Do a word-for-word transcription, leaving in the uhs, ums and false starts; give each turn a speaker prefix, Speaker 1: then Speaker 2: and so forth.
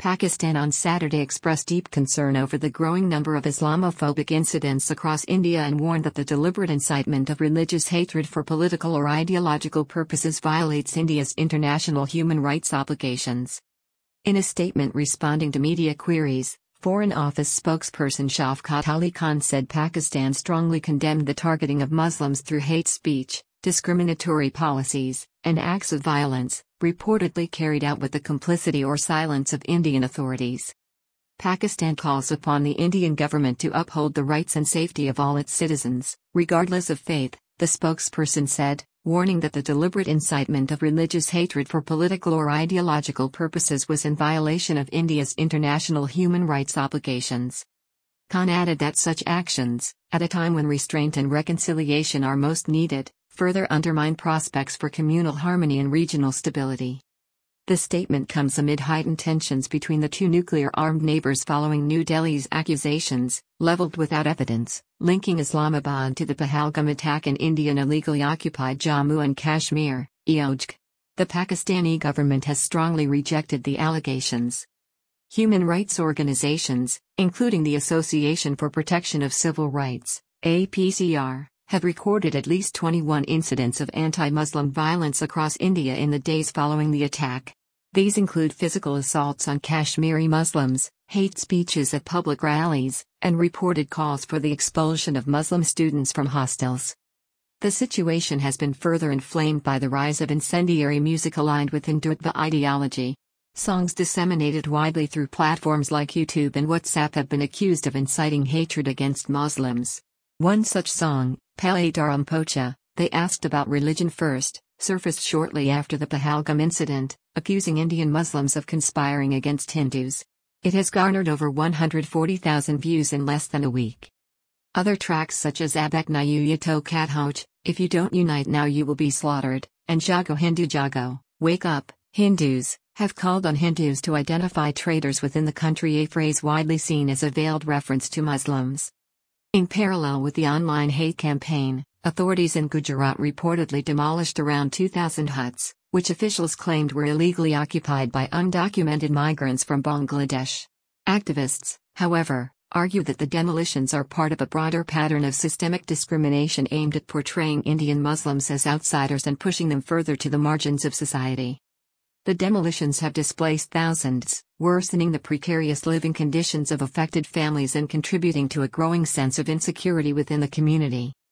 Speaker 1: Pakistan on Saturday expressed deep concern over the growing number of Islamophobic incidents across India and warned that the deliberate incitement of religious hatred for political or ideological purposes violates India's international human rights obligations. In a statement responding to media queries, Foreign Office spokesperson Shafqat Ali Khan said Pakistan strongly condemned the targeting of Muslims through hate speech, discriminatory policies, and acts of violence, reportedly carried out with the complicity or silence of Indian authorities. Pakistan calls upon the Indian government to uphold the rights and safety of all its citizens, regardless of faith, the spokesperson said, warning that the deliberate incitement of religious hatred for political or ideological purposes was in violation of India's international human rights obligations. Khan added that such actions, at a time when restraint and reconciliation are most needed, further undermine prospects for communal harmony and regional stability. The statement comes amid heightened tensions between the two nuclear-armed neighbors following New Delhi's accusations, leveled without evidence, linking Islamabad to the Pahalgam attack in Indian illegally occupied Jammu and Kashmir, E O J C. The Pakistani government has strongly rejected the allegations. Human rights organizations, including the Association for Protection of Civil Rights, A P C R, have recorded at least twenty-one incidents of anti-Muslim violence across India in the days following the attack. These include physical assaults on Kashmiri Muslims, hate speeches at public rallies, and reported calls for the expulsion of Muslim students from hostels. The situation has been further inflamed by the rise of incendiary music aligned with Hindutva ideology. Songs disseminated widely through platforms like YouTube and WhatsApp have been accused of inciting hatred against Muslims. One such song, Pehle Dharam Pocha, They Asked About Religion First, surfaced shortly after the Pahalgam incident, accusing Indian Muslims of conspiring against Hindus. It has garnered over one hundred forty thousand views in less than a week. Other tracks such as Abek Nayu Yato Kathoj, If You Don't Unite Now You Will Be Slaughtered, and Jago Hindu Jago, Wake Up, Hindus, have called on Hindus to identify traitors within the country, a phrase widely seen as a veiled reference to Muslims. In parallel with the online hate campaign, authorities in Gujarat reportedly demolished around two thousand huts, which officials claimed were illegally occupied by undocumented migrants from Bangladesh. Activists, however, argue that the demolitions are part of a broader pattern of systemic discrimination aimed at portraying Indian Muslims as outsiders and pushing them further to the margins of society. The demolitions have displaced thousands, worsening the precarious living conditions of affected families and contributing to a growing sense of insecurity within the community.